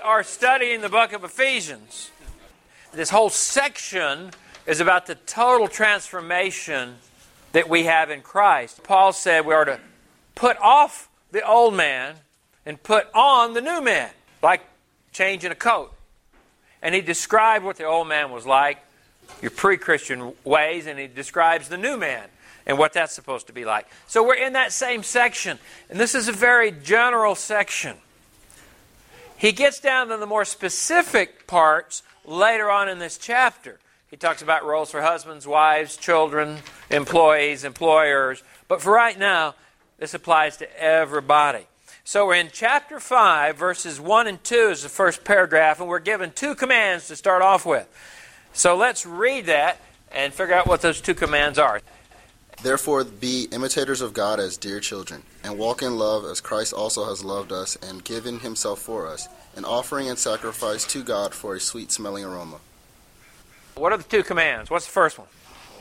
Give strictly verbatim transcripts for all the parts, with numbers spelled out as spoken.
are studying the book of Ephesians. This whole section is about the total transformation that we have in Christ. Paul said we are to put off the old man and put on the new man, like changing a coat. And he described what the old man was like, your pre-Christian ways, and he describes the new man and what that's supposed to be like. So we're in that same section, and this is a very general section. He gets down to the more specific parts later on in this chapter. He talks about roles for husbands, wives, children, employees, employers. But for right now, this applies to everybody. So we're in chapter five, verses one and two is the first paragraph, and we're given two commands to start off with. So let's read that and figure out what those two commands are. Therefore be imitators of God as dear children, and walk in love as Christ also has loved us and given himself for us, an offering and sacrifice to God for a sweet-smelling aroma. What are the two commands? What's the first one?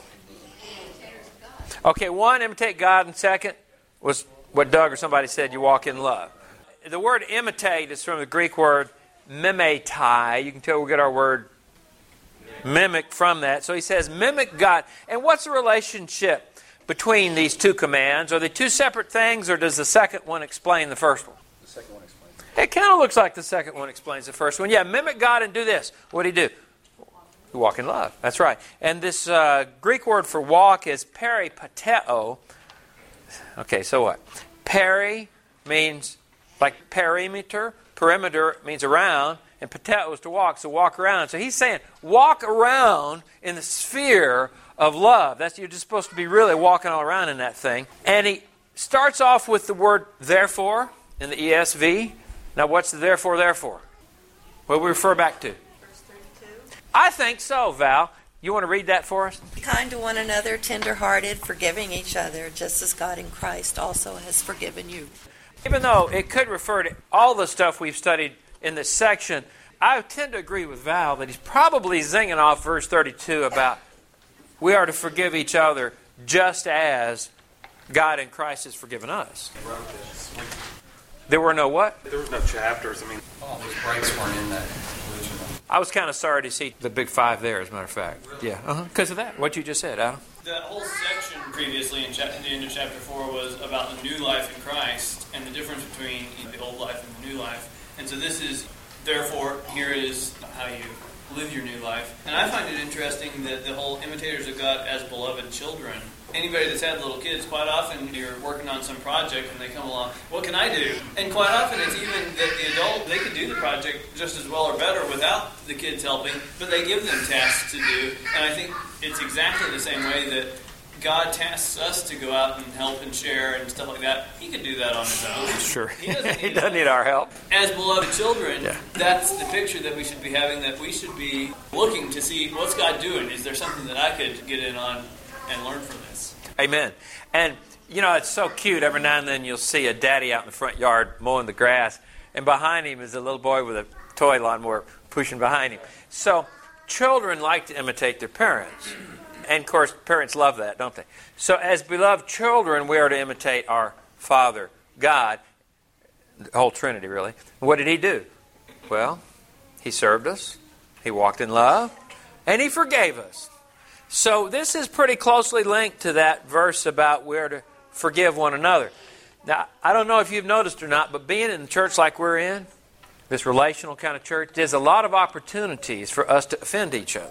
Okay, one, imitate God, and second was what Doug or somebody said, you walk in love. The word imitate is from the Greek word mimetai. You can tell we get our word mimic from that. So he says, mimic God. And what's the relationship between these two commands? Are they two separate things, or does the second one explain the first one? The second one explains. It kind of looks like the second one explains the first one. Yeah, mimic God and do this. What do you do? You walk in love. That's right. And this uh, Greek word for walk is peripateo. Okay, so what? Peri means like perimeter. Perimeter means around. And pateo is to walk, so walk around. So he's saying, walk around in the sphere of love. That's you're just supposed to be really walking all around in that thing. And he starts off with the word therefore in the E S V. Now what's the therefore, therefore? What do we refer back to? Verse thirty-two. I think so, Val. You want to read that for us? Be kind to one another, tender-hearted, forgiving each other, just as God in Christ also has forgiven you. Even though it could refer to all the stuff we've studied in this section, I tend to agree with Val that he's probably zinging off verse thirty-two about we are to forgive each other just as God in Christ has forgiven us. There were no what? There was no chapters. I mean, all those breaks weren't in that original. I was kind of sorry to see the big five there, as a matter of fact. Really? Yeah, uh-huh. Because of that, what you just said, Adam. That whole section previously in chapter, the end of chapter four was about the new life in Christ and the difference between the old life and the new life. And so this is, therefore, here is how you live your new life. And I find it interesting that the whole imitators of God as beloved children, anybody that's had little kids, quite often you're working on some project and they come along, what can I do? And quite often it's even that the adult, they could do the project just as well or better without the kids helping, but they give them tasks to do. And I think it's exactly the same way that God tasks us to go out and help and share and stuff like that. He could do that on his own. Sure. He doesn't need, he doesn't need our help. As beloved children, Yeah. that's the picture that we should be having, that we should be looking to see what's God doing. Is there something that I could get in on and learn from this? Amen. And, you know, it's so cute. Every now and then you'll see a daddy out in the front yard mowing the grass, and behind him is a little boy with a toy lawnmower pushing behind him. So children like to imitate their parents. And, of course, parents love that, don't they? So as beloved children, we are to imitate our Father, God, the whole Trinity, really. What did He do? Well, He served us, He walked in love, and He forgave us. So this is pretty closely linked to that verse about we are to forgive one another. Now, I don't know if you've noticed or not, but being in the church like we're in, this relational kind of church, there's a lot of opportunities for us to offend each other.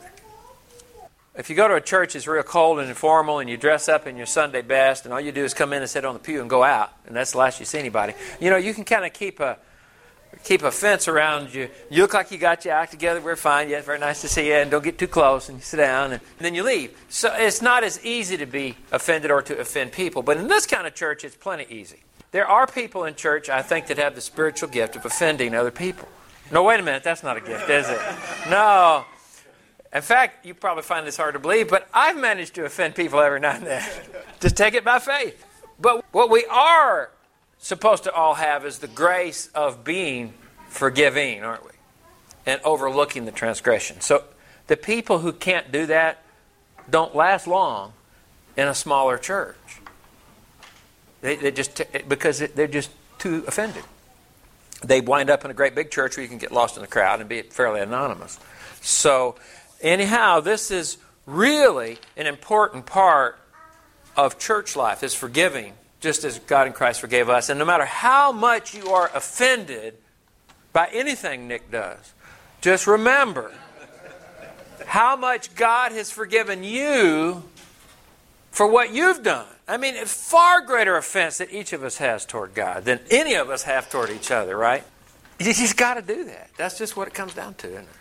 If you go to a church that's real cold and informal and you dress up in your Sunday best and all you do is come in and sit on the pew and go out, and that's the last you see anybody, you know, you can kind of keep a keep a fence around you. You look like you got your act together. We're fine. Yeah, very nice to see you. And don't get too close. And you sit down and then you leave. So it's not as easy to be offended or to offend people. But in this kind of church, it's plenty easy. There are people in church, I think, that have the spiritual gift of offending other people. No, wait a minute. That's not a gift, is it? No. In fact, you probably find this hard to believe, but I've managed to offend people every now and then. Just take it by faith. But what we are supposed to all have is the grace of being forgiving, aren't we? And overlooking the transgression. So the people who can't do that don't last long in a smaller church. They, they just because they're just too offended. they wind up in a great big church where you can get lost in the crowd and be fairly anonymous. So anyhow, this is really an important part of church life, is forgiving, just as God in Christ forgave us. And no matter how much you are offended by anything Nick does, just remember how much God has forgiven you for what you've done. I mean, it's far greater offense that each of us has toward God than any of us have toward each other, right? You just got to do that. That's just what it comes down to, isn't it?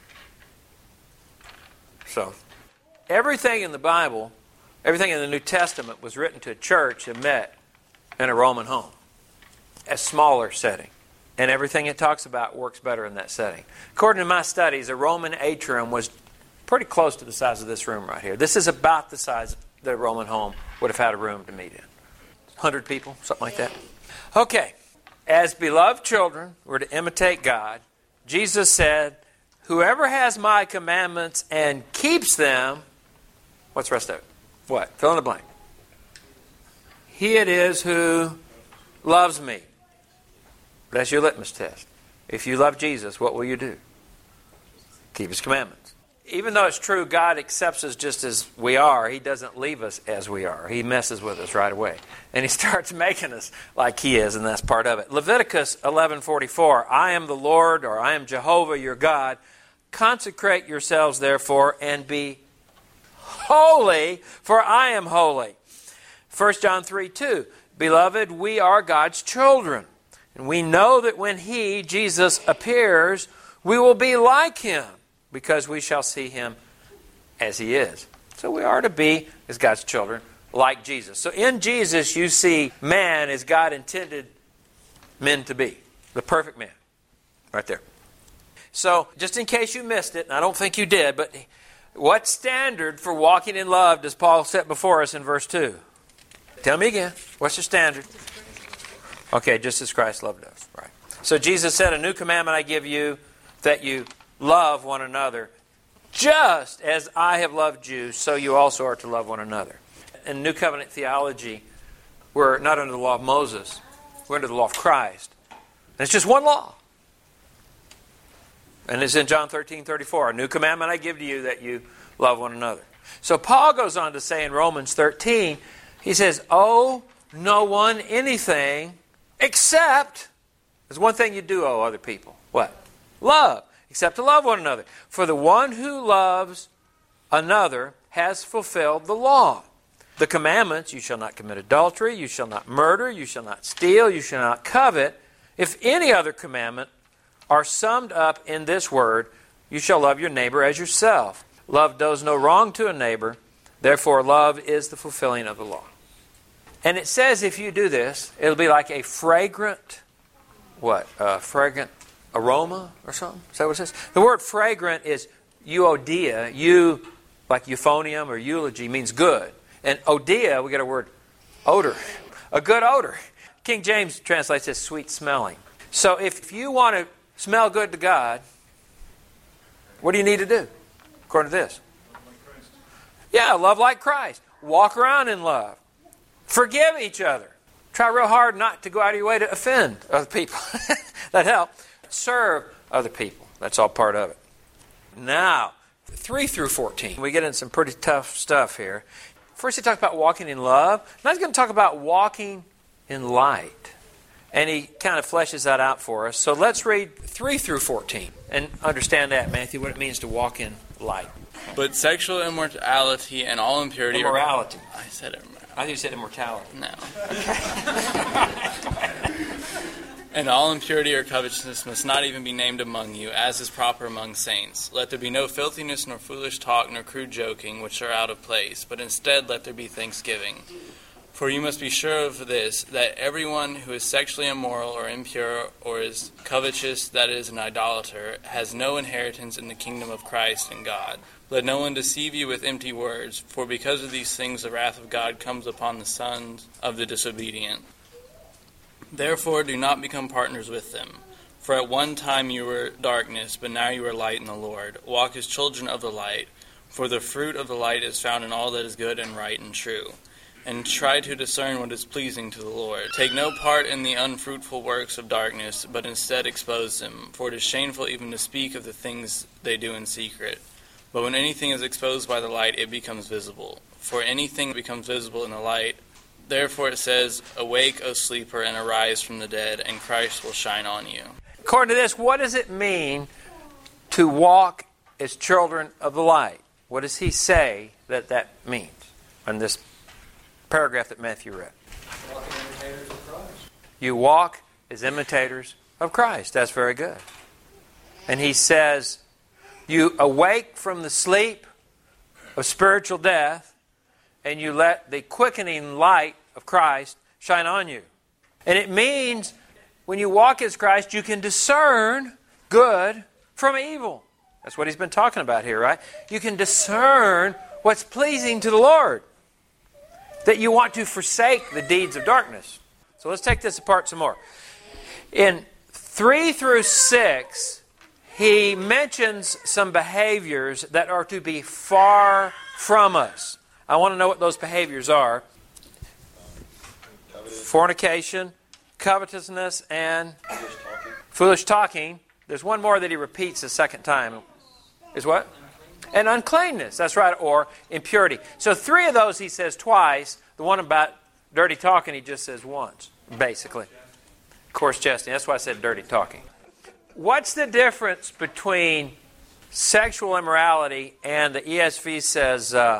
So, everything in the Bible, everything in the New Testament was written to a church that met in a Roman home, a smaller setting. And everything it talks about works better in that setting. According to my studies, a Roman atrium was pretty close to the size of this room right here. This is about the size that a Roman home would have had a room to meet in. one hundred people, something like that. Okay. As beloved children, we're to imitate God. Jesus said, whoever has my commandments and keeps them, what's the rest of it? What? Fill in the blank. He it is who loves me. That's your litmus test. If you love Jesus, what will you do? Keep His commandments. Even though it's true God accepts us just as we are, He doesn't leave us as we are. He messes with us right away. And He starts making us like He is, and that's part of it. Leviticus eleven forty-four, I am the Lord, or I am Jehovah your God. Consecrate yourselves, therefore, and be holy, for I am holy. First John three two, beloved, we are God's children. And we know that when He, Jesus, appears, we will be like Him, because we shall see Him as He is. So we are to be, as God's children, like Jesus. So in Jesus, you see man as God intended men to be. The perfect man. Right there. So, just in case you missed it, and I don't think you did, but what standard for walking in love does Paul set before us in verse two? Tell me again. What's your standard? Okay, just as Christ loved us. Right. So Jesus said, a new commandment I give you, that you love one another, just as I have loved you, so you also are to love one another. In New Covenant theology, we're not under the law of Moses. We're under the law of Christ. And it's just one law. And it's in John thirteen thirty-four, a new commandment I give to you, that you love one another. So Paul goes on to say in Romans thirteen, he says, owe no one anything except, there's one thing you do owe other people. What? Love. Except to love one another. For the one who loves another has fulfilled the law. The commandments, you shall not commit adultery, you shall not murder, you shall not steal, you shall not covet. If any other commandment are summed up in this word, you shall love your neighbor as yourself. Love does no wrong to a neighbor, therefore love is the fulfilling of the law. And it says if you do this, it'll be like a fragrant, what? A fragrant aroma or something? Is that what it says? The word fragrant is euodia. You, like euphonium or eulogy, means good. And odia, we get a word odor. A good odor. King James translates as sweet smelling. So if you want to smell good to God, what do you need to do? According to this. Yeah, love like Christ. Walk around in love. Forgive each other. Try real hard not to go out of your way to offend other people. That helps. Serve other people. That's all part of it. Now, three through fourteen. We get into some pretty tough stuff here. First, he talks about walking in love. Now he's going to talk about walking in light. And he kind of fleshes that out for us. So let's read three through fourteen and understand that, Matthew, what it means to walk in light. But sexual immorality and all impurity... Immorality. Are, I said it. I thought you said immortality. No. And all impurity or covetousness must not even be named among you, as is proper among saints. Let there be no filthiness, nor foolish talk, nor crude joking, which are out of place, but instead let there be thanksgiving. For you must be sure of this, that everyone who is sexually immoral or impure or is covetous, that is, an idolater, has no inheritance in the kingdom of Christ and God. Let no one deceive you with empty words, for because of these things the wrath of God comes upon the sons of the disobedient. Therefore do not become partners with them. For at one time you were darkness, but now you are light in the Lord. Walk as children of the light, for the fruit of the light is found in all that is good and right and true. and try to discern what is pleasing to the Lord. Take no part in the unfruitful works of darkness, but instead expose them, for it is shameful even to speak of the things they do in secret. But when anything is exposed by the light, it becomes visible. For anything becomes visible in the light. Therefore it says, Awake, O sleeper, and arise from the dead, and Christ will shine on you. According to this, what does it mean to walk as children of the light? What does he say that that means in this paragraph that Matthew read? Walk as imitators of Christ. You walk as imitators of Christ. That's very good. And he says, you awake from the sleep of spiritual death, and you let the quickening light of Christ shine on you. And it means when you walk as Christ, you can discern good from evil. That's what he's been talking about here, right? You can discern what's pleasing to the Lord. That you want to forsake the deeds of darkness. So let's take this apart some more. In three through six, he mentions some behaviors that are to be far from us. I want to know what those behaviors are. Fornication, covetousness, and Foolish talking. foolish talking. There's one more that he repeats a second time. Is what? And uncleanness. That's right. Or impurity. So three of those he says twice. The one about dirty talking he just says once, basically. Coarse jesting. That's why I said dirty talking. What's the difference between sexual immorality and the E S V says uh,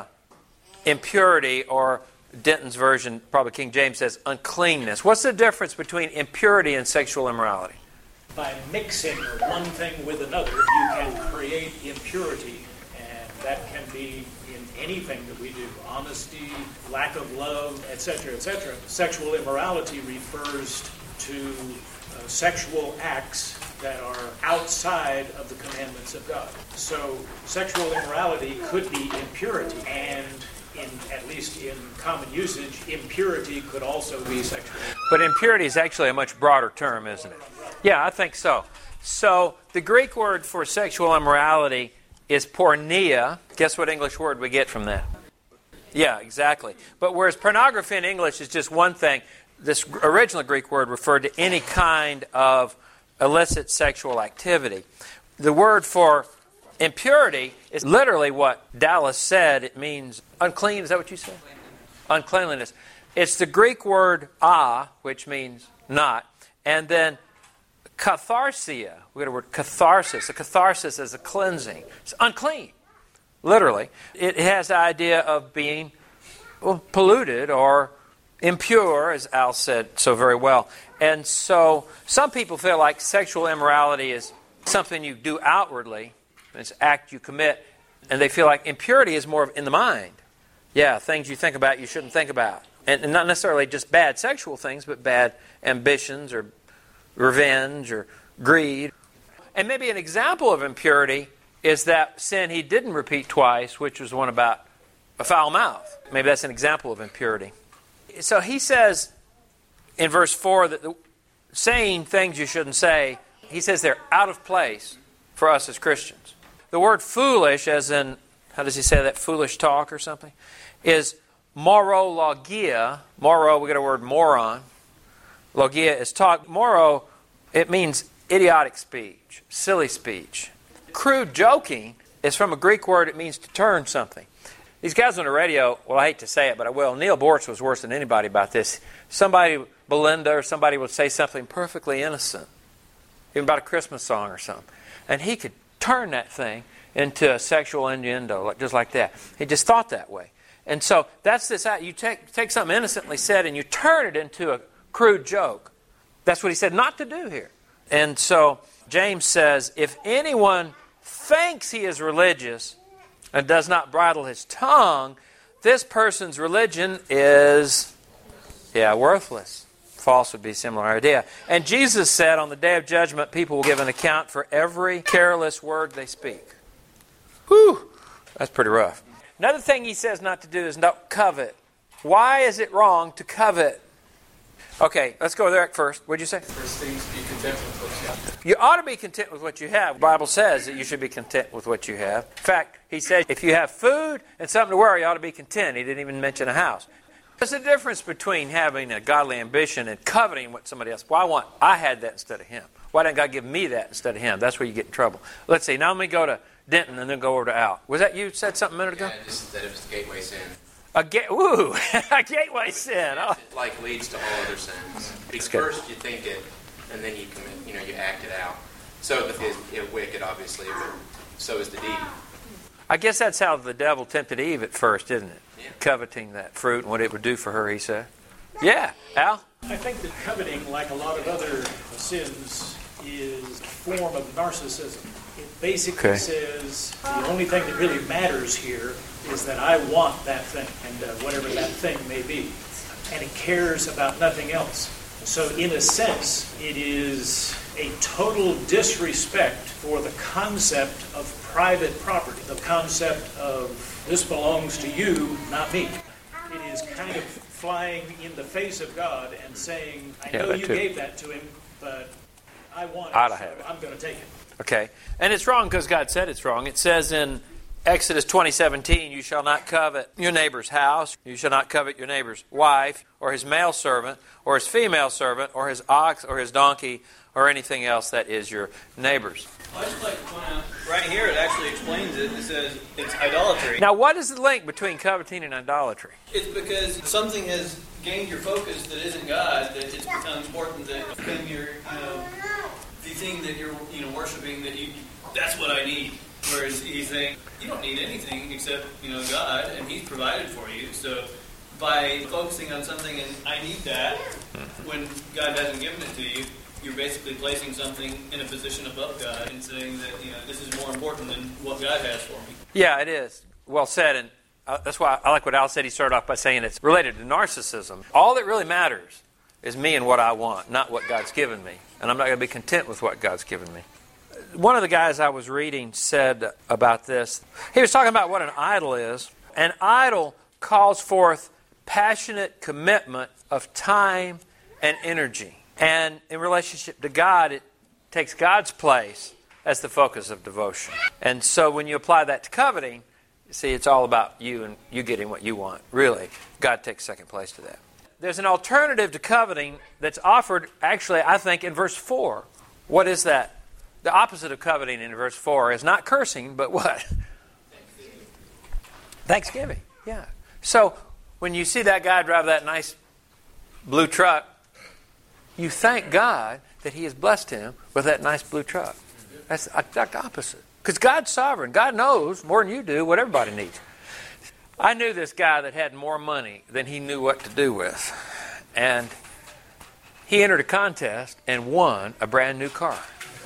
impurity, or Denton's version, probably King James, says uncleanness? What's the difference between impurity and sexual immorality? By mixing one thing with another, you can create impurity, and that can be in anything that we do. Honesty, lack of love, et cetera, et cetera. Sexual immorality refers to uh, sexual acts that are outside of the commandments of God. So sexual immorality could be impurity, and in at least in common usage, impurity could also be sexual. But impurity is actually a much broader term, isn't it? Yeah, I think so. So the Greek word for sexual immorality is porneia. Guess what English word we get from that? Yeah, exactly. But whereas pornography in English is just one thing, this original Greek word referred to any kind of illicit sexual activity. The word for impurity is literally what Dallas said. It means unclean. Is that what you said? Uncleanliness. It's the Greek word a, which means not, and then katharsia. We got a word catharsis. A catharsis is a cleansing. It's unclean, literally. It has the idea of being well, polluted or impure, as Al said so very well. And so some people feel like sexual immorality is something you do outwardly. It's an act you commit. And they feel like impurity is more in the mind. Yeah, things you think about you shouldn't think about. And, and not necessarily just bad sexual things, but bad ambitions or revenge or greed. And maybe an example of impurity is that sin he didn't repeat twice, which was one about a foul mouth. Maybe that's an example of impurity. So he says in verse four that the, saying things you shouldn't say, he says they're out of place for us as Christians. The word foolish, as in, how does he say that, foolish talk or something, is morologia. Moro, we get a word moron. Logia is talk. Moro, it means idiotic speech, silly speech. Crude joking is from a Greek word. It means to turn something. These guys on the radio, well, I hate to say it, but I will. Neil Bortz was worse than anybody about this. Somebody, Belinda or somebody would say something perfectly innocent, even about a Christmas song or something. And he could turn that thing into a sexual innuendo, just like that. He just thought that way. And so that's this, you take, take something innocently said and you turn it into a crude joke. That's what he said not to do here. And so James says, if anyone thinks he is religious and does not bridle his tongue, this person's religion is, yeah, worthless. False would be a similar idea. And Jesus said on the day of judgment, people will give an account for every careless word they speak. Whew, that's pretty rough. Another thing he says not to do is don't covet. Why is it wrong to covet? Okay, let's go there first. What'd you say? First things, be content with what you have. You ought to be content with what you have. The Bible says that you should be content with what you have. In fact, he said if you have food and something to wear, you ought to be content. He didn't even mention a house. There's a difference between having a godly ambition and coveting what somebody else. Well, I want, I had that instead of him. Why didn't God give me that instead of him? That's where you get in trouble. Let's see. Now let me go to Denton and then go over to Al. Was that you said something a minute ago? Yeah, just that it was gateway sin. A ga- ooh, a gateway sin. Oh. It like leads to all other sins. Because first you think it, and then you commit. You know, you act it out. So the is it, wicked, obviously, but so is the deed. I guess that's how the devil tempted Eve at first, isn't it? Yeah. Coveting that fruit and what it would do for her, he said. Yeah, Al? I think that coveting, like a lot of other sins, is a form of narcissism. It basically Okay. says the only thing that really matters here is that I want that thing, and uh, whatever that thing may be. And it cares about nothing else. So in a sense, it is a total disrespect for the concept of private property, the concept of this belongs to you, not me. It is kind of flying in the face of God and saying, I Yeah, know that you too. gave that to him, but I want it, I'd so have it. I'm going to take it. Okay. And it's wrong because God said it's wrong. It says in Exodus twenty seventeen, you shall not covet your neighbor's house, you shall not covet your neighbor's wife, or his male servant, or his female servant, or his ox, or his donkey, or anything else that is your neighbor's. I just like to point out, right here it actually explains it. It says it's idolatry. Now, what is the link between coveting and idolatry? It's because something has gained your focus that isn't God, that it's become important that become your, you know, the thing that you're, you know, worshiping, that you, that's what I need. Whereas he's saying, you don't need anything except, you know, God, and he's provided for you. So by focusing on something and I need that, when God hasn't given it to you, you're basically placing something in a position above God and saying that, you know, this is more important than what God has for me. Yeah, it is. Well said, and uh, that's why I like what Al said. He started off by saying it's related to narcissism. All that really matters is me and what I want, not what God's given me. And I'm not going to be content with what God's given me. One of the guys I was reading said about this, he was talking about what an idol is. An idol calls forth passionate commitment of time and energy. And in relationship to God, it takes God's place as the focus of devotion. And so when you apply that to coveting, you see, it's all about you and you getting what you want. Really, God takes second place to that. There's an alternative to coveting that's offered, actually, I think, in verse four. What is that? The opposite of coveting in verse four is not cursing, but what? Thanksgiving. Thanksgiving, yeah. So when you see that guy drive that nice blue truck, you thank God that He has blessed him with that nice blue truck. That's the exact opposite. Because God's sovereign. God knows more than you do what everybody needs. I knew this guy that had more money than he knew what to do with. And he entered a contest and won a brand new car.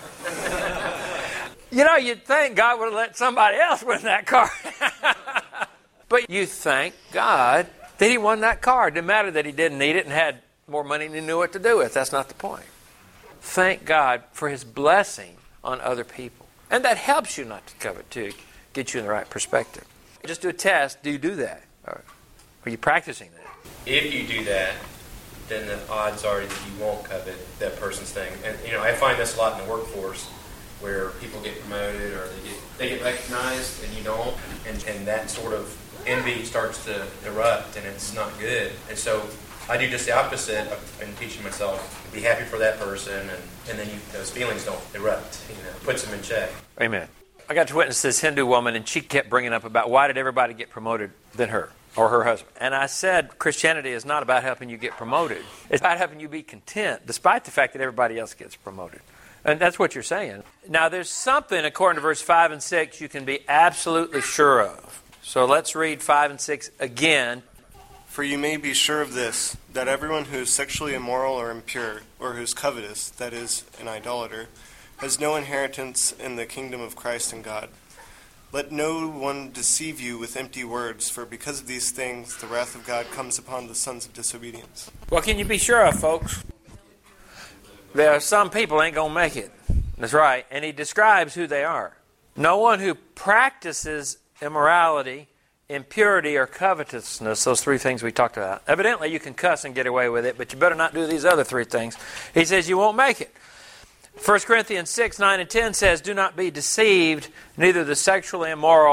You know, you'd think God would have let somebody else win that car. But you thank God that he won that car. It didn't matter that he didn't need it and had more money than he knew what to do with. That's not the point. Thank God for His blessing on other people. And that helps you not to covet too, get you in the right perspective. Just do a test. Do you do that? Or are you practicing that? If you do that, then the odds are that you won't covet that person's thing. And you know, I find this a lot in the workforce, where people get promoted or they get they get recognized and you don't, and, and that sort of envy starts to erupt, and it's not good. And so I do just the opposite in teaching myself to be happy for that person, and, and then you, those feelings don't erupt. You know, puts them in check. Amen. I got to witness this Hindu woman, and she kept bringing up about why did everybody get promoted than her or her husband. And I said, Christianity is not about helping you get promoted. It's about helping you be content, despite the fact that everybody else gets promoted. And that's what you're saying. Now, there's something, according to verse five and six, you can be absolutely sure of. So let's read five and six again. For you may be sure of this, that everyone who is sexually immoral or impure, or who is covetous, that is, an idolater, has no inheritance in the kingdom of Christ and God. Let no one deceive you with empty words, for because of these things the wrath of God comes upon the sons of disobedience. What can you be sure of, folks? There are some people ain't going to make it. That's right. And he describes who they are. No one who practices immorality, impurity, or covetousness, those three things we talked about. Evidently, you can cuss and get away with it, but you better not do these other three things. He says you won't make it. First Corinthians six, nine, and ten says, do not be deceived, neither the sexually immoral,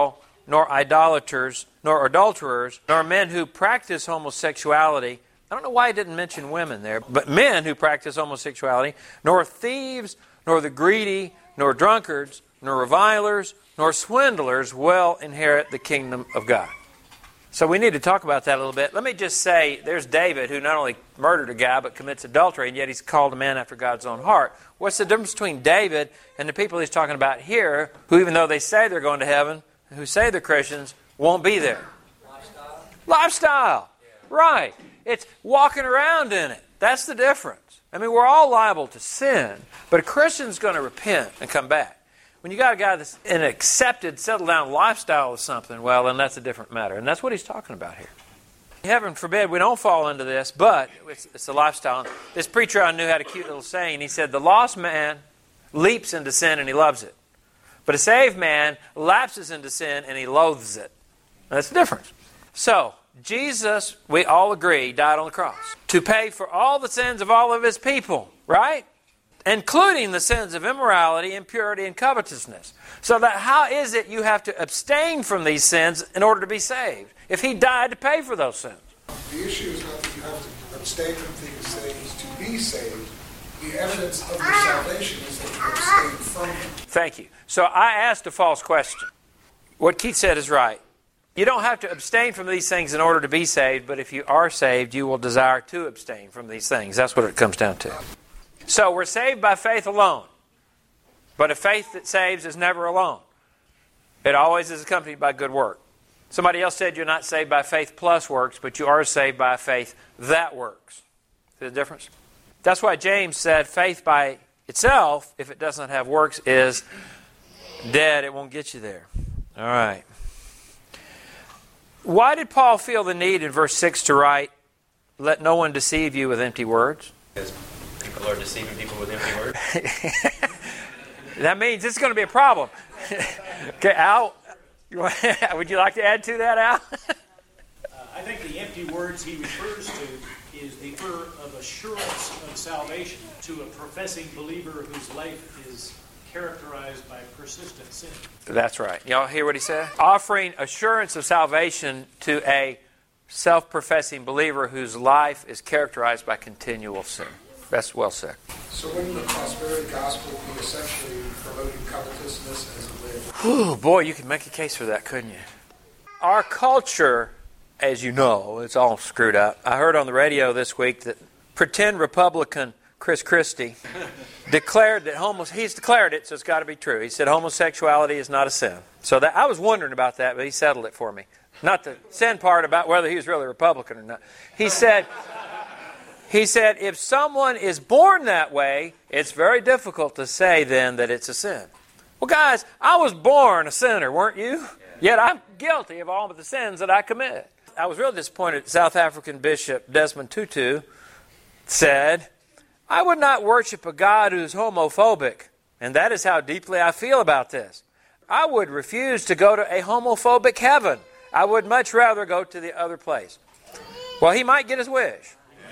nor idolaters, nor adulterers, nor men who practice homosexuality. I don't know why he didn't mention women there, but men who practice homosexuality, nor thieves, nor the greedy, nor drunkards, nor revilers, nor swindlers will inherit the kingdom of God. So we need to talk about that a little bit. Let me just say, there's David, who not only murdered a guy, but commits adultery, and yet he's called a man after God's own heart. What's the difference between David and the people he's talking about here, who even though they say they're going to heaven, who say they're Christians, won't be there? Lifestyle. Lifestyle. Yeah. Right. It's walking around in it. That's the difference. I mean, we're all liable to sin, but a Christian's going to repent and come back. When you got a guy that's in an accepted, settled-down lifestyle of something, well, then that's a different matter. And that's what he's talking about here. Heaven forbid we don't fall into this, but it's, it's a lifestyle. This preacher I knew had a cute little saying. He said, the lost man leaps into sin and he loves it. But a saved man lapses into sin and he loathes it. That's the difference. So, Jesus, we all agree, died on the cross to pay for all the sins of all of his people, right? Including the sins of immorality, impurity, and covetousness. So that how is it you have to abstain from these sins in order to be saved, if he died to pay for those sins? The issue is not that you have to abstain from these things to be saved. The evidence of your salvation is that you abstain from them. Thank you. So I asked a false question. What Keith said is right. You don't have to abstain from these things in order to be saved, but if you are saved, you will desire to abstain from these things. That's what it comes down to. So we're saved by faith alone. But a faith that saves is never alone. It always is accompanied by good work. Somebody else said you're not saved by faith plus works, but you are saved by faith that works. See the difference? That's why James said faith by itself, if it does not have works, is dead. It won't get you there. All right. Why did Paul feel the need in verse six to write, let no one deceive you with empty words? Because people are deceiving people with empty words. That means it's going to be a problem. Okay, Al, would you like to add to that, Al? uh, I think the empty words he refers to is the word of assurance of salvation to a professing believer whose life is characterized by persistent sin. That's right. Y'all hear what he said? Offering assurance of salvation to a self-professing believer whose life is characterized by continual sin. That's well said. So wouldn't the prosperity gospel be essentially promoting covetousness as a way of... Ooh, boy, you could make a case for that, couldn't you? Our culture, as you know, it's all screwed up. I heard on the radio this week that pretend Republican Chris Christie declared that homo- he's declared it, so it's got to be true. He said homosexuality is not a sin. So that I was wondering about that, but he settled it for me. Not the sin part about whether he was really Republican or not. He said, he said, if someone is born that way, it's very difficult to say then that it's a sin. Well, guys, I was born a sinner, weren't you? Yet I'm guilty of all of the sins that I commit. I was real disappointed. South African Bishop Desmond Tutu said, I would not worship a God who is homophobic, and that is how deeply I feel about this. I would refuse to go to a homophobic heaven. I would much rather go to the other place. Well, he might get his wish.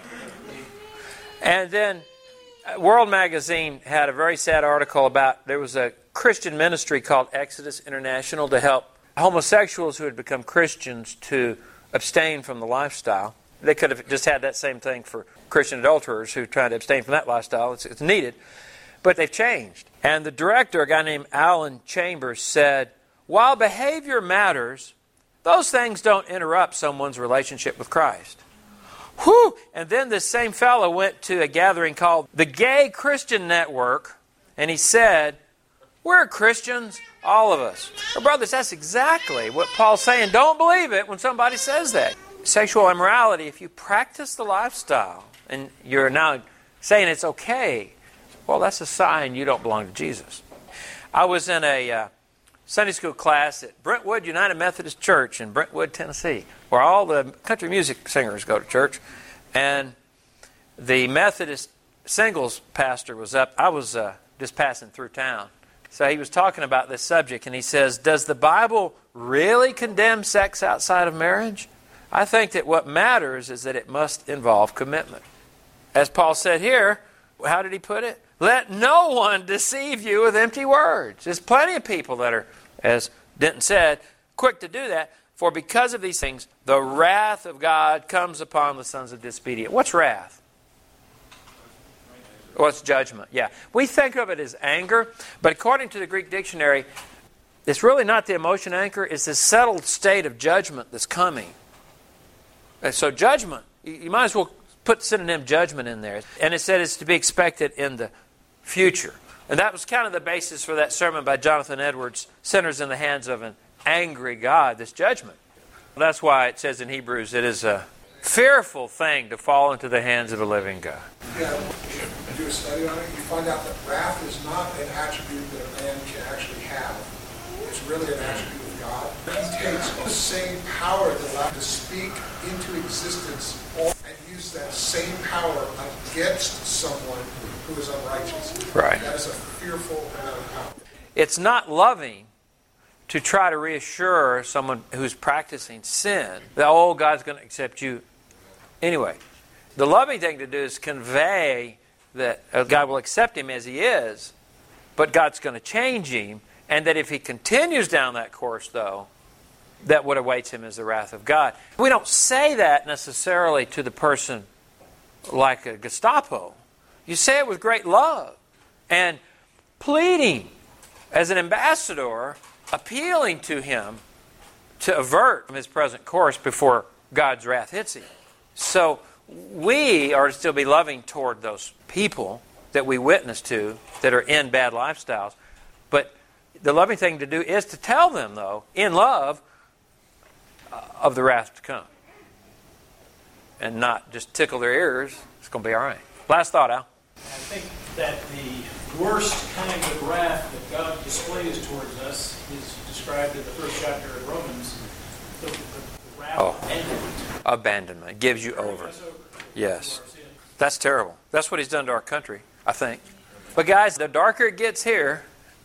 And then World Magazine had a very sad article about, there was a Christian ministry called Exodus International to help homosexuals who had become Christians to abstain from the lifestyle. They could have just had that same thing for Christian adulterers who try to abstain from that lifestyle. It's, it's needed. But they've changed. And the director, a guy named Alan Chambers, said, while behavior matters, those things don't interrupt someone's relationship with Christ. Whew! And then this same fellow went to a gathering called the Gay Christian Network, and he said, we're Christians, all of us. Well, brothers, that's exactly what Paul's saying. Don't believe it when somebody says that. Sexual immorality, if you practice the lifestyle and you're now saying it's okay, well, that's a sign you don't belong to Jesus. I was in a uh, Sunday school class at Brentwood United Methodist Church in Brentwood, Tennessee, where all the country music singers go to church. And the Methodist singles pastor was up. I was uh, just passing through town. So he was talking about this subject, and he says, does the Bible really condemn sex outside of marriage? I think that what matters is that it must involve commitment. As Paul said here, how did he put it? Let no one deceive you with empty words. There's plenty of people that are, as Denton said, quick to do that. For because of these things, the wrath of God comes upon the sons of disobedience. What's wrath? What's judgment? Yeah. We think of it as anger, but according to the Greek dictionary, it's really not the emotion anger. It's the settled state of judgment that's coming. And so judgment, you might as well put synonym judgment in there. And it said it's to be expected in the future. And that was kind of the basis for that sermon by Jonathan Edwards, Sinners in the Hands of an Angry God, this judgment. That's why it says in Hebrews, it is a fearful thing to fall into the hands of a living God. Yeah, if you do a study on it, you find out that wrath is not an attribute that a man can actually have. It's really an attribute of God. He takes the same power that allowed to speak into existence and use that same power against someone who is unrighteous. Right. That is a fearful amount of power. It's not loving to try to reassure someone who's practicing sin that, oh, God's going to accept you anyway. The loving thing to do is convey that God will accept him as he is, but God's going to change him, and that if he continues down that course, though, that what awaits him is the wrath of God. We don't say that necessarily to the person like a Gestapo. You say it with great love and pleading as an ambassador, appealing to him to avert from his present course before God's wrath hits him. So we are to still be loving toward those people that we witness to that are in bad lifestyles. But the loving thing to do is to tell them, though, in love, uh, of the wrath to come. And not just tickle their ears. It's going to be all right. Last thought, Al. I think that the worst kind of wrath that God displays towards us is described in the first chapter of Romans, the, the, the wrath Oh. of abandonment. Abandonment. Gives you over. Yes. That's terrible. That's what he's done to our country, I think. But guys, the darker it gets here,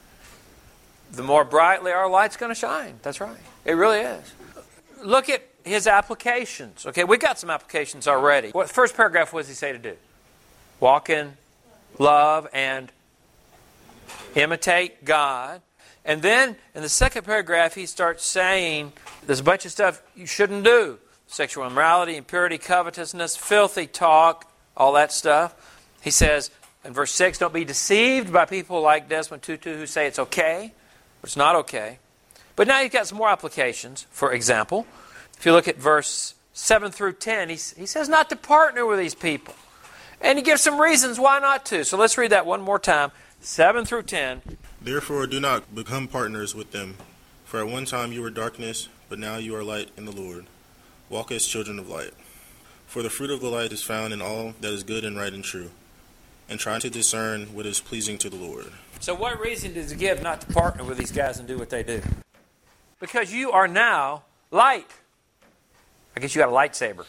the more brightly our light's going to shine. That's right. It really is. Look at his applications. Okay, we got some applications already. What first paragraph, what does he say to do? Walk in love and imitate God. And then in the second paragraph, he starts saying there's a bunch of stuff you shouldn't do. Sexual immorality, impurity, covetousness, filthy talk, all that stuff. He says in verse six, don't be deceived by people like Desmond Tutu who say it's okay, but it's not okay. But now he's got some more applications. For example, if you look at verse seven through ten, he, he says not to partner with these people. And he gives some reasons why not to. So let's read that one more time. seven through ten. Therefore do not become partners with them. For at one time you were darkness, but now you are light in the Lord. Walk as children of light. For the fruit of the light is found in all that is good and right and true, and try to discern what is pleasing to the Lord. So what reason does he give not to partner with these guys and do what they do? Because you are now light. I guess you got a lightsaber.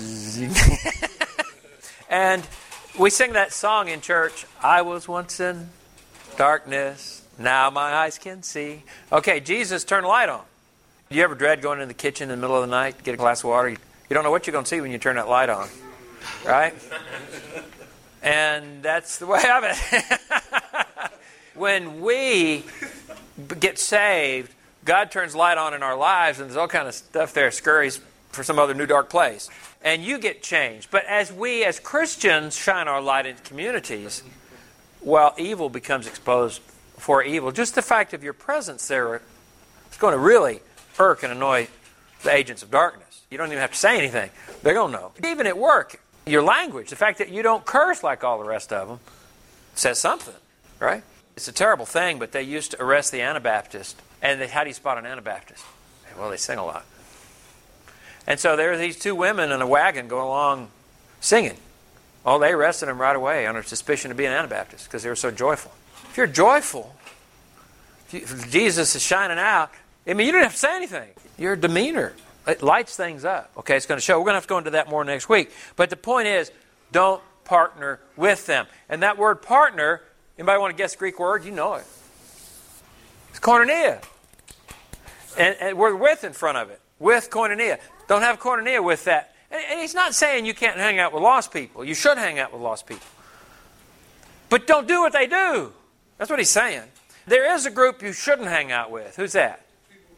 And we sing that song in church, I was once in darkness, now my eyes can see. Okay, Jesus turned the light on. Do you ever dread going in the kitchen in the middle of the night, get a glass of water? You don't know what you're going to see when you turn that light on, right? And that's the way of it. When we get saved, God turns light on in our lives, and there's all kind of stuff there scurries for some other new dark place. And you get changed. But as we, as Christians, shine our light in communities, well, evil becomes exposed for evil. Just the fact of your presence there is going to really irk and annoy the agents of darkness. You don't even have to say anything. They're going to know. Even at work, your language, the fact that you don't curse like all the rest of them, says something, right? It's a terrible thing, but they used to arrest the Anabaptist. And they, how do you spot an Anabaptist? Well, they sing a lot. And so there are these two women in a wagon going along singing. Oh, they arrested them right away under suspicion of being Anabaptists because they were so joyful. If you're joyful, if, you, if Jesus is shining out, I mean, you don't have to say anything. Your demeanor, it lights things up. Okay, it's going to show. We're going to have to go into that more next week. But the point is, don't partner with them. And that word partner, anybody want to guess the Greek word? You know it. It's koinonia. And, and we're with in front of it. With koinonia. Don't have koinonia with that. And, and he's not saying you can't hang out with lost people. You should hang out with lost people. But don't do what they do. That's what he's saying. There is a group you shouldn't hang out with. Who's that?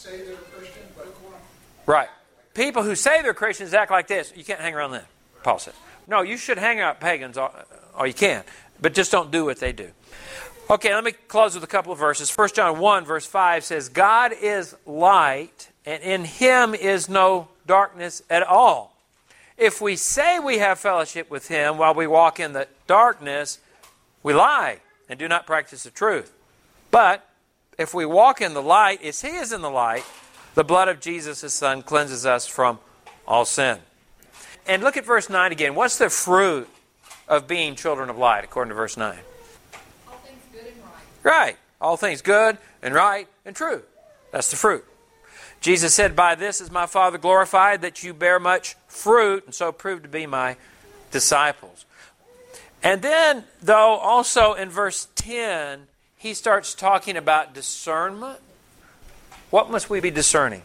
say they're Christian, but Right. People who say they're Christians act like this. You can't hang around them, Paul said. No, you should hang out pagans all, all you can, but just don't do what they do. Okay, let me close with a couple of verses. First John one, verse five says, God is light, and in him is no darkness at all. If we say we have fellowship with him while we walk in the darkness, we lie and do not practice the truth. But if we walk in the light, as he is in the light, the blood of Jesus, his Son, cleanses us from all sin. And look at verse nine again. What's the fruit of being children of light, according to verse nine? All things good and right. Right. All things good and right and true. That's the fruit. Jesus said, by this is my Father glorified, that you bear much fruit, and so prove to be my disciples. And then, though, also in verse ten, he starts talking about discernment. What must we be discerning?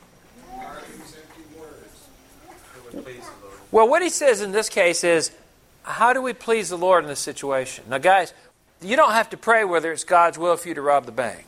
Well, what he says in this case is, how do we please the Lord in this situation? Now, guys, you don't have to pray whether it's God's will for you to rob the bank.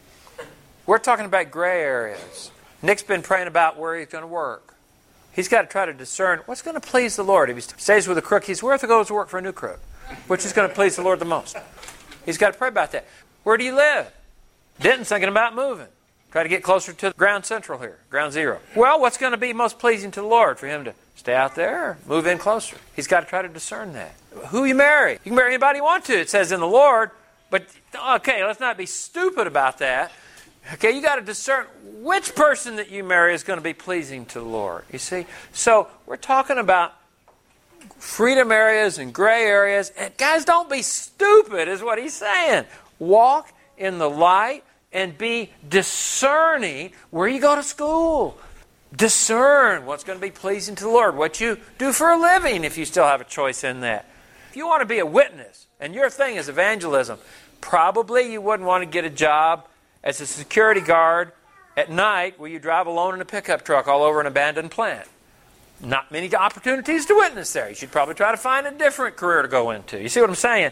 We're talking about gray areas. Nick's been praying about where he's going to work. He's got to try to discern what's going to please the Lord. If he stays with a crook, he's worth to go to work for a new crook. Which is going to please the Lord the most? He's got to pray about that. Where do you live? Denton's thinking about moving. Try to get closer to Ground Central here, Ground Zero. Well, what's going to be most pleasing to the Lord? For him to stay out there or move in closer? He's got to try to discern that. Who you marry? You can marry anybody you want to, it says in the Lord. But, okay, let's not be stupid about that. Okay, you got to discern which person that you marry is going to be pleasing to the Lord. You see? So, we're talking about freedom areas and gray areas. And guys, don't be stupid is what he's saying. Walk in the light and be discerning where you go to school. Discern what's going to be pleasing to the Lord. What you do for a living, if you still have a choice in that. If you want to be a witness, and your thing is evangelism, probably you wouldn't want to get a job as a security guard at night where you drive alone in a pickup truck all over an abandoned plant. Not many opportunities to witness there. You should probably try to find a different career to go into. You see what I'm saying?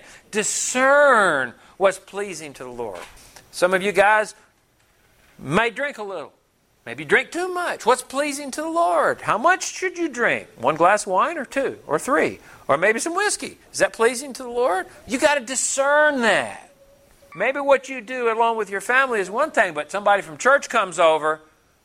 Discern what's pleasing to the Lord. Some of you guys may drink a little. Maybe drink too much. What's pleasing to the Lord? How much should you drink? One glass of wine or two or three? Or maybe some whiskey. Is that pleasing to the Lord? You got to discern that. Maybe what you do along with your family is one thing, but somebody from church comes over.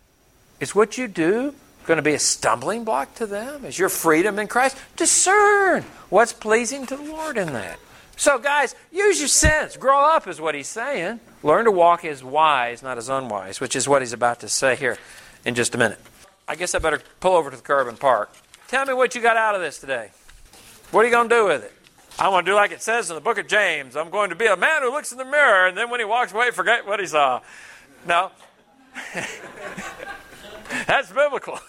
Is what you do going to be a stumbling block to them? Is your freedom in Christ? Discern what's pleasing to the Lord in that. So guys, use your sense. Grow up is what he's saying. Learn to walk as wise, not as unwise, which is what he's about to say here in just a minute. I guess I better pull over to the curb and park. Tell me what you got out of this today. What are you going to do with it? I want to do like it says in the book of James. I'm going to be a man who looks in the mirror and then when he walks away, forget what he saw. No. That's biblical.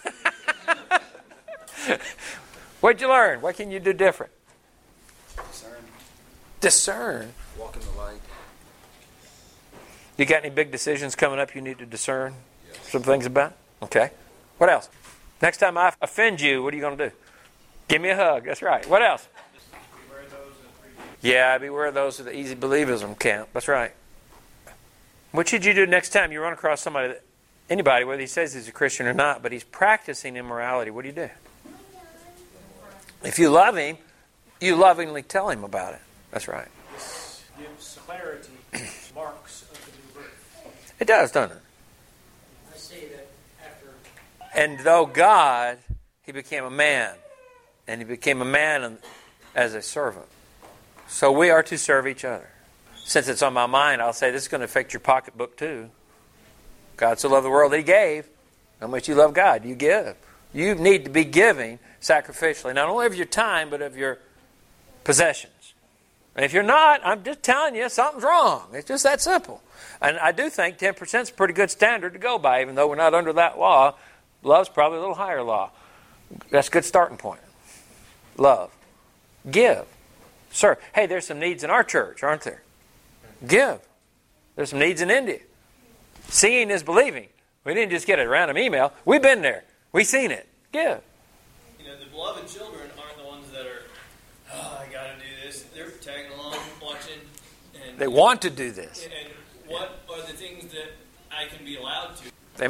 What'd you learn? What can you do different? Discern. Discern. Walk in the light. You got any big decisions coming up you need to discern Yes. some things about? Okay. What else? Next time I offend you, what are you going to do? Give me a hug. That's right. What else? Beware those that Yeah, beware of those of the easy believism camp. That's right. What should you do next time you run across somebody, that, anybody, whether he says he's a Christian or not, but he's practicing immorality? What do you do? If you love him, you lovingly tell him about it. That's right. This gives clarity, marks of the new birth. It does, doesn't it? I say that after And though God, he became a man. And he became a man as a servant. So we are to serve each other. Since it's on my mind, I'll say this is going to affect your pocketbook too. God so loved the world that he gave. How much you love God, you give. You need to be giving sacrificially, not only of your time, but of your possessions. And if you're not, I'm just telling you, something's wrong. It's just that simple. And I do think ten percent is a pretty good standard to go by, even though we're not under that law. Love's probably a little higher law. That's a good starting point. Love. Give. Serve. Hey, there's some needs in our church, aren't there? Give. There's some needs in India. Seeing is believing. We didn't just get a random email. We've been there. We've seen it. Give. You know, the beloved children aren't the ones that are, oh, I got to do this. They're tagging along, watching. And, They want to do this. And what are the things that I can be allowed to? Amen.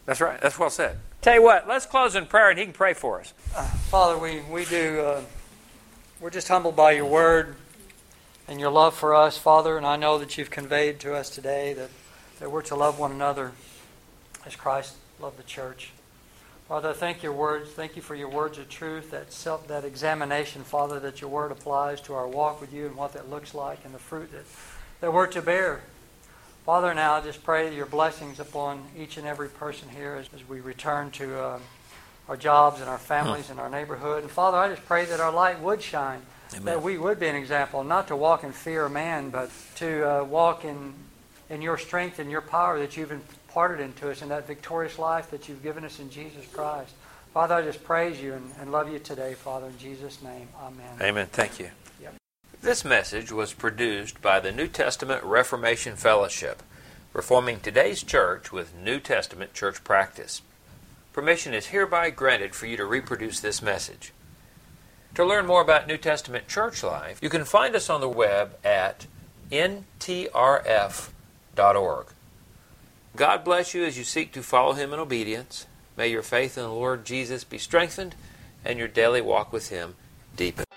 That's right. That's well said. Tell you what, let's close in prayer and he can pray for us. Uh, Father, we, we do, uh, we're just humbled by your word and your love for us, Father, and I know that you've conveyed to us today that, that we're to love one another as Christ loved the church. Father, thank your words. Thank you for your words of truth, that self, that examination, Father, that your word applies to our walk with you and what that looks like and the fruit that, that we're to bear. Father, now I just pray your blessings upon each and every person here as, as we return to uh, our jobs and our families and our neighborhood. And Father, I just pray that our light would shine, Amen. That we would be an example, not to walk in fear of man, but to uh, walk in, in your strength and your power that you've imparted into us, and that victorious life that you've given us in Jesus Christ. Father, I just praise you and, and love you today, Father, in Jesus' name. Amen. Amen. Thank you. Yep. This message was produced by the New Testament Reformation Fellowship, reforming today's church with New Testament church practice. Permission is hereby granted for you to reproduce this message. To learn more about New Testament church life, you can find us on the web at N T R F dot org. God bless you as you seek to follow Him in obedience. May your faith in the Lord Jesus be strengthened and your daily walk with Him deepened.